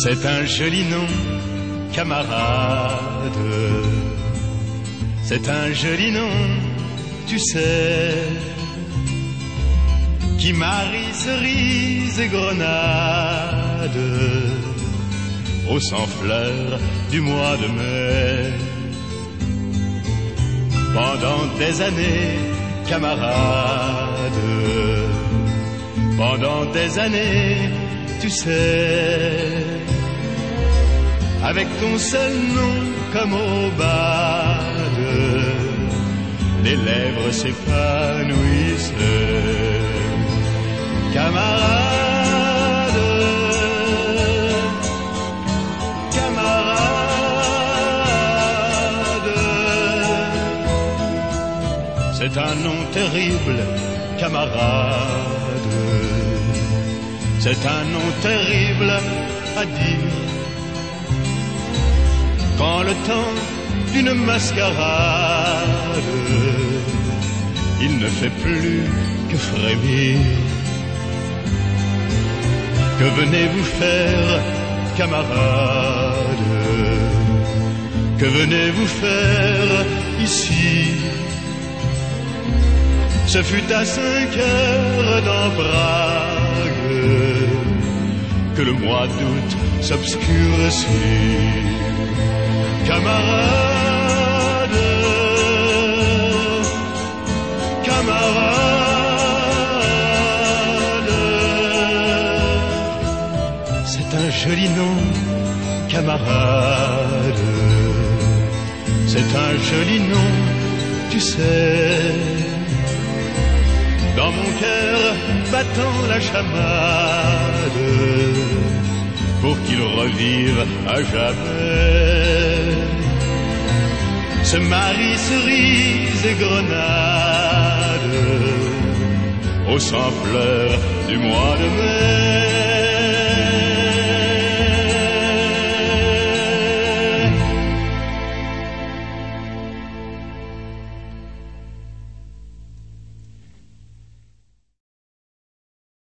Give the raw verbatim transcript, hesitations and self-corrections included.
C'est un joli nom, camarade. C'est un joli nom, tu sais, qui marie cerises et grenades au sang fleur du mois de mai. Pendant des années, camarade, pendant des années, tu sais, avec ton seul nom comme aubade, les lèvres s'épanouissent. Camarade, camarade, c'est un nom terrible, camarade. C'est un nom terrible à dire quand le temps d'une mascarade, il ne fait plus que frémir. Que venez-vous faire, camarade? Que venez-vous faire ici? Ce fut à cinq heures dans Prague que le mois d'août s'obscurcit. Camarade, camarade, c'est un joli nom, camarade. C'est un joli nom, tu sais. Dans mon cœur battant la chamade, pour qu'il revive à jamais. Se marient cerises et grenades au sang fleur du mois de mai.